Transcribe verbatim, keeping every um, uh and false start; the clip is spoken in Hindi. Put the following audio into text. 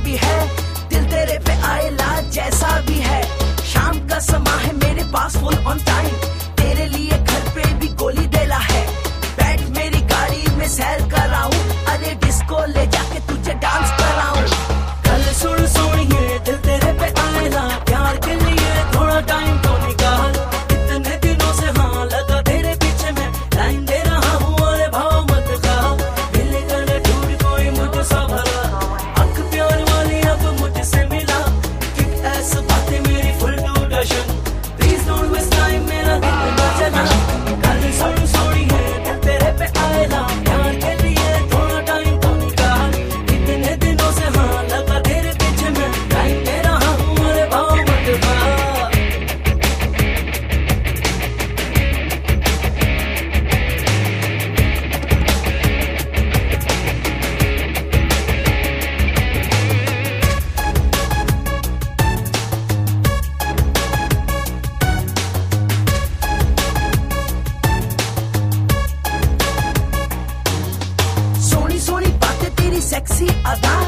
भी है, दिल तेरे पे आएला जैसा भी है। शाम का समा है मेरे पास फुल ऑन टाइम, तेरे लिए घर पे भी गोली देला है। बैठ मेरी गाड़ी में सैर कराऊं, अरे डिस्को ले जाके तुझे डांस कराऊं। कल सुन सोनिए दिल तेरे पे आएला, प्यार के लिए थोड़ा टाइम तो निकाल। इतने दिनों से हाँ लगा तेरे पीछे मैं, लाइन दे रहा हूँ और भाव मत खा। मिलेगा न दूर कोई मुझसे भला, अख प्यार वाली अब मुझसे मिला। किक ऐस बातें मेरी फुल टू डशन, प्लीज डोंट वेस्ट टाइम मेरा दिल ना चला। कल सुन सोनिए दिल तेरे पे आएला, प्यार के लिए थोड़ा टाइम तो निकाल। इतने दिनों से हाँ लगा तेरे पीछे मैं, लाइन दे रहा हूँ और भाव मत खा। सोनी सोनी बातें तेरी सेक्सी अदा,